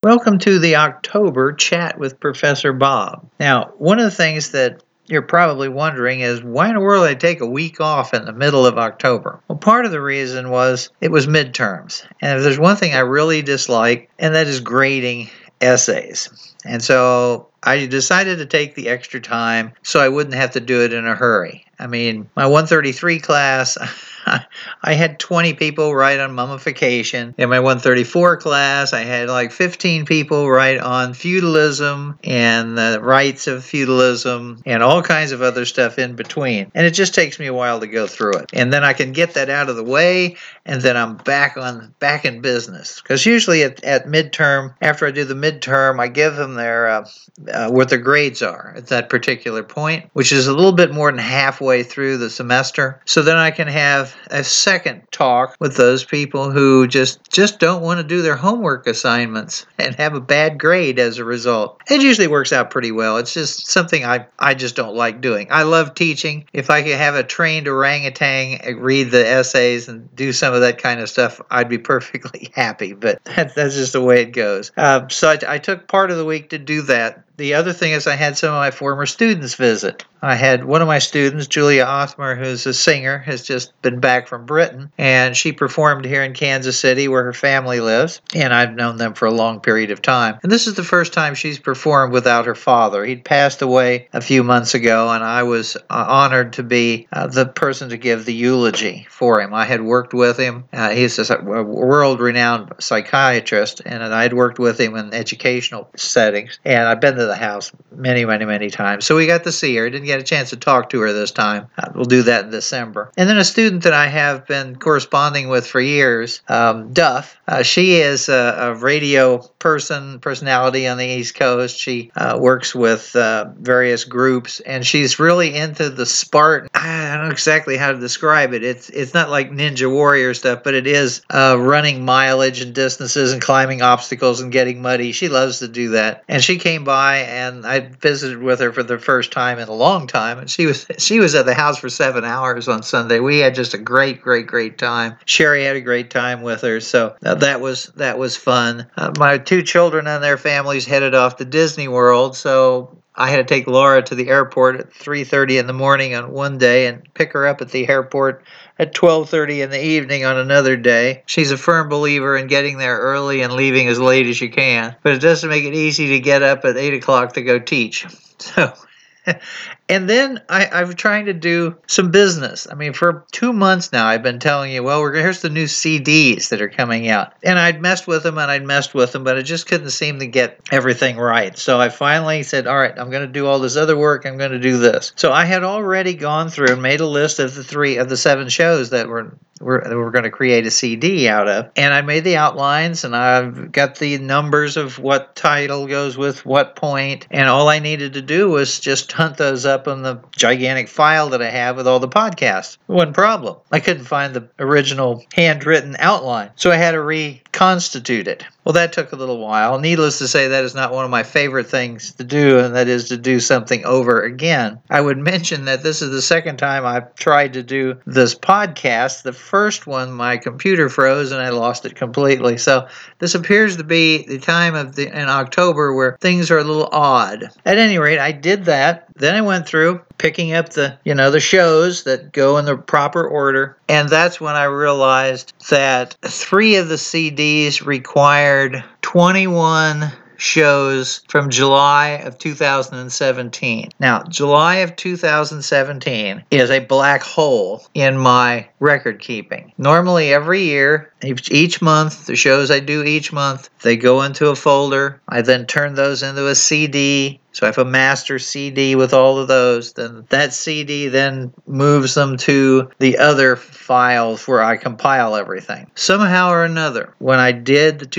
Welcome to the October Chat with Professor Bob. Now, one of the things that you're probably wondering is why in the world did I take a week off in the middle of October? Well, part of the reason was it was midterms. And if there's one thing I really dislike, and that is grading essays. And so I decided to take the extra time so I wouldn't have to do it in a hurry. I mean, my 133 class, I had 20 people write on mummification. In my 134 class, I had like 15 people write on feudalism and the rights of feudalism and all kinds of other stuff in between. And it just takes me a while to go through it. And then I can get that out of the way, and then I'm back in business. Because usually at midterm, after I do the midterm, I give them their what their grades are at that particular point, which is a little bit more than halfway through the semester. So then I can have a second talk with those people who just don't want to do their homework assignments and have a bad grade as a result. It usually works out pretty well. It's just something I just don't like doing. I love teaching. If I could have a trained orangutan read the essays and do some of that kind of stuff, I'd be perfectly happy, but that's just the way it goes. So I took part of the week to do that. The other thing is I had some of my former students visit. I had one of my students, Julia Othmer, who's a singer, has just been back from Britain, and she performed here in Kansas City where her family lives, and I've known them for a long period of time. And this is the first time she's performed without her father. He'd passed away a few months ago, and I was honored to be the person to give the eulogy for him. I had worked with him. He's a world-renowned psychiatrist, and I had worked with him in educational settings, and I've been to the house many times. So we got to see her. Didn't get a chance to talk to her this time. We'll do that in December. And then a student that I have been corresponding with for years, Duff. She is a radio personality on the East Coast. She works with various groups, and she's really into the Spartan. I don't know exactly how to describe it. It's not like Ninja Warrior stuff, but it is running mileage and distances and climbing obstacles and getting muddy. She loves to do that. And she came by, and I visited with her for the first time in a long time, and she was at the house for 7 hours on Sunday. We had just a great time. Sherry had a great time with her, so that was fun. My two children and their families headed off to Disney World, so I had to take Laura to the airport at 3:30 in the morning on one day and pick her up at the airport at 12:30 in the evening on another day. She's a firm believer in getting there early and leaving as late as you can, but it doesn't make it easy to get up at 8 o'clock to go teach. So... And then I'm trying to do some business. I mean, for 2 months now, I've been telling you, well, here's the new CDs that are coming out. And I'd messed with them, but I just couldn't seem to get everything right. So I finally said, all right, I'm going to do all this other work. I'm going to do this. So I had already gone through and made a list of the 7 shows that we're going to create a CD out of. And I made the outlines, and I've got the numbers of what title goes with what point. And all I needed to do was just hunt those up on the gigantic file that I have with all the podcasts. One problem. I couldn't find the original handwritten outline, so I had to reconstitute it. Well, that took a little while. Needless to say, that is not one of my favorite things to do, and that is to do something over again. I would mention that this is the second time I've tried to do this podcast. The first one, my computer froze and I lost it completely. So this appears to be the time in October where things are a little odd. At any rate, I did that. Then I went through picking up the shows that go in the proper order. And that's when I realized that 3 of the CDs required 21 shows from July of 2017. Now, July of 2017 is a black hole in my record keeping. Normally, every year, each month, the shows I do each month, they go into a folder. I then turn those into a CD. So I have a master CD with all of those. Then that CD then moves them to the other files where I compile everything. Somehow or another, when I did the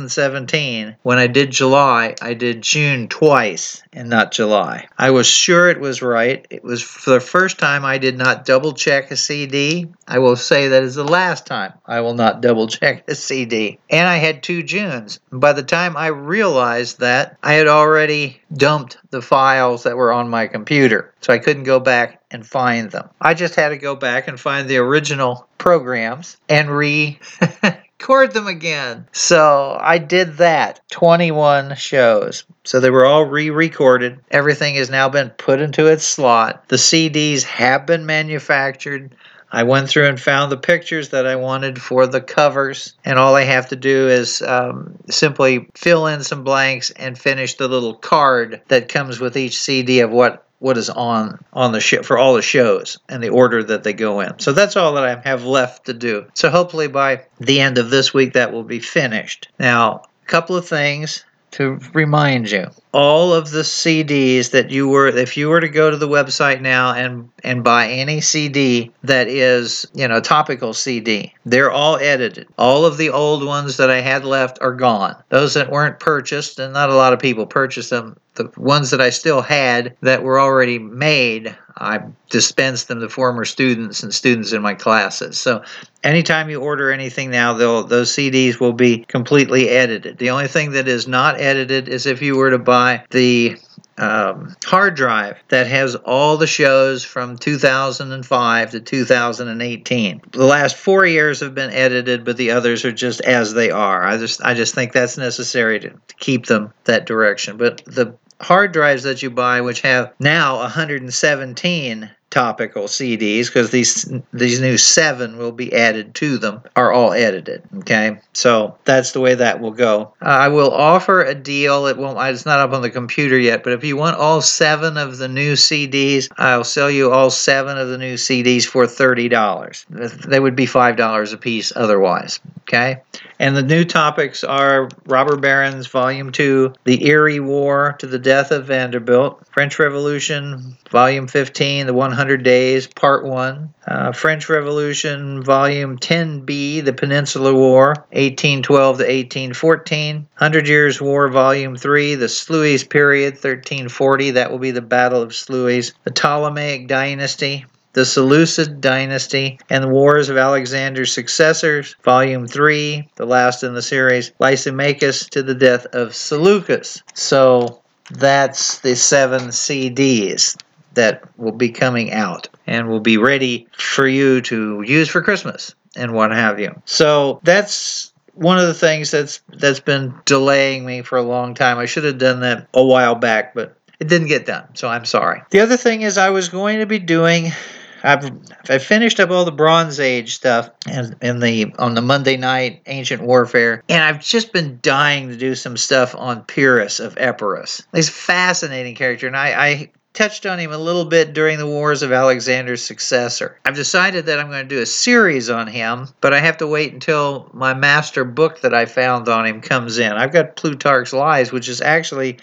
2017, when I did July, I did June twice and not July. I was sure it was right. It was for the first time I did not double check a CD. I will say that is the last time I will not double check a CD. And I had 2 Junes. By the time I realized that, I had already dumped the files that were on my computer, so I couldn't go back and find them. I just had to go back and find the original programs and record them again. So I did that. 21 shows. So they were all re-recorded. Everything has now been put into its slot. The CDs have been manufactured. I went through and found the pictures that I wanted for the covers, and all I have to do is simply fill in some blanks and finish the little card that comes with each CD of what is on the show for all the shows and the order that they go in. So that's all that I have left to do. So hopefully by the end of this week that will be finished. Now, a couple of things to remind you. All of the CDs that if you were to go to the website now and buy any CD that is, topical CD, they're all edited. All of the old ones that I had left are gone. Those that weren't purchased, and not a lot of people purchased them, the ones that I still had that were already made, I dispensed them to former students and students in my classes. So anytime you order anything now, those CDs will be completely edited. The only thing that is not edited is if you were to buy the hard drive that has all the shows from 2005 to 2018. The last 4 years have been edited, but the others are just as they are. I just think that's necessary to keep them that direction. But the hard drives that you buy, which have now 117 topical CDs, because these new 7 will be added to them, are all edited. Okay, so that's the way that will go. I will offer a deal. It's not up on the computer yet, but if you want all 7 of the new CDs, I'll sell you all 7 of the new CDs for $30. They would be $5 a piece otherwise. Okay, and the new topics are Robber Barons Volume 2, The Erie War to the Death of Vanderbilt, French Revolution Volume 15, The 100 Days, Part 1, French Revolution Volume 10B, The Peninsular War, 1812 to 1814, 100 Years' War Volume 3, The Sluys Period, 1340, that will be the Battle of Sluys, The Ptolemaic Dynasty, The Seleucid Dynasty, and the Wars of Alexander's Successors, Volume 3, the last in the series, Lysimachus to the Death of Seleucus. So that's the 7 CDs that will be coming out and will be ready for you to use for Christmas and what have you. So that's one of the things that's been delaying me for a long time. I should have done that a while back, but it didn't get done, so I'm sorry. The other thing is I was going to be doing... I finished up all the Bronze Age stuff on the Monday night Ancient Warfare, and I've just been dying to do some stuff on Pyrrhus of Epirus. He's a fascinating character, and I touched on him a little bit during the Wars of Alexander's Successor. I've decided that I'm going to do a series on him, but I have to wait until my master book that I found on him comes in. I've got Plutarch's Lives, which is actually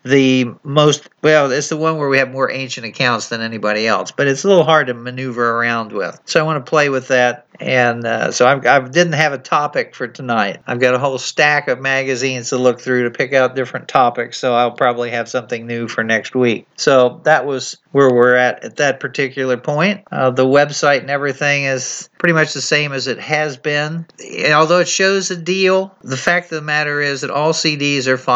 it's the one where we have more ancient accounts than anybody else, but it's a little hard to maneuver around with. So I want to play with that. And so I didn't have a topic for tonight. I've got a whole stack of magazines to look through to pick out different topics, so I'll probably have something new for next week. So that was where we're at that particular point. The website and everything is pretty much the same as it has been. Although it shows a deal, the fact of the matter is that all CDs are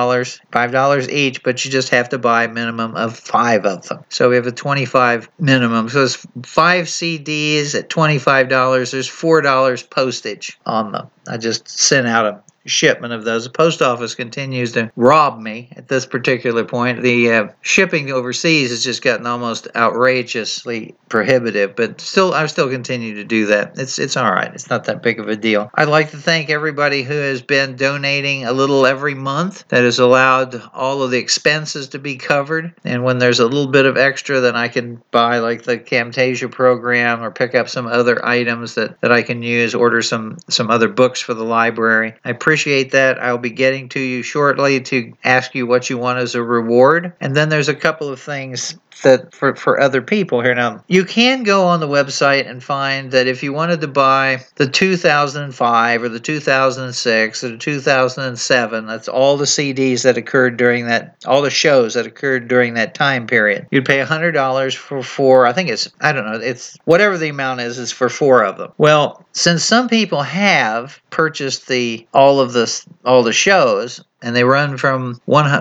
$5 each, but you just have to buy a minimum of 5 of them. So we have a 25 minimum. So it's 5 CDs at $25. There's $4 postage on them. I just sent out a shipment of those. The post office continues to rob me at this particular point. The shipping overseas has just gotten almost outrageously prohibitive, but I still continue to do that. It's all right. It's not that big of a deal. I'd like to thank everybody who has been donating a little every month. That has allowed all of the expenses to be covered, and when there's a little bit of extra, then I can buy like the Camtasia program or pick up some other items that I can use, order some other books for the library. I appreciate that. I'll be getting to you shortly to ask you what you want as a reward. And then there's a couple of things that for other people here. Now, you can go on the website and find that if you wanted to buy the 2005 or the 2006 or the 2007, that's all the CDs that occurred during that, all the shows that occurred during that time period. You'd pay $100 for 4, it's whatever the amount is for 4 of them. Well, since some people have purchased all the shows, and they run from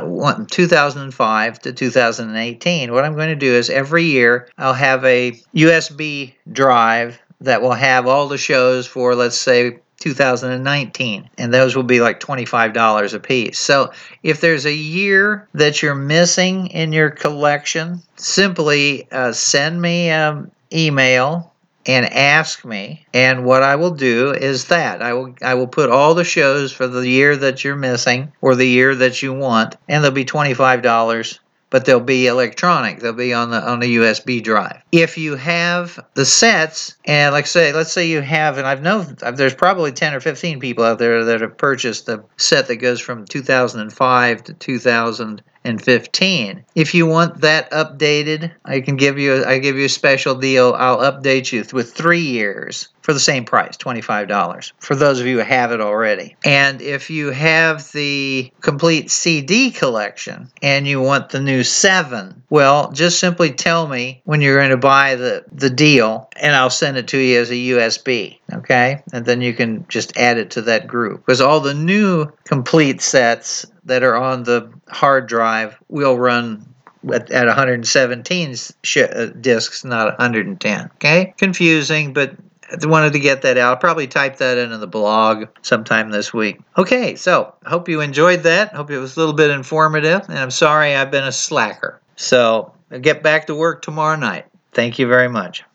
2005 to 2018. What I'm going to do is every year I'll have a USB drive that will have all the shows for, let's say, 2019, and those will be like $25 a piece. So if there's a year that you're missing in your collection, simply send me an email and ask me, and what I will do is that I will put all the shows for the year that you're missing or the year that you want, and they'll be $25, but they'll be electronic. They'll be on the USB drive. If you have the sets, and let's say you have, and I know there's probably 10 or 15 people out there that have purchased the set that goes from 2005 to 2015. If you want that updated, I give you a special deal. I'll update you with 3 years for the same price, $25, for those of you who have it already. And if you have the complete CD collection and you want the new 7, well, just simply tell me when you're going to buy the deal, and I'll send it to you as a USB, okay? And then you can just add it to that group. Because all the new complete sets that are on the hard drive will run at 117 discs, not 110. Okay? Confusing, but I wanted to get that out. I'll probably type that into the blog sometime this week. Okay, so I hope you enjoyed that. Hope it was a little bit informative, and I'm sorry I've been a slacker. So I'll get back to work tomorrow night. Thank you very much.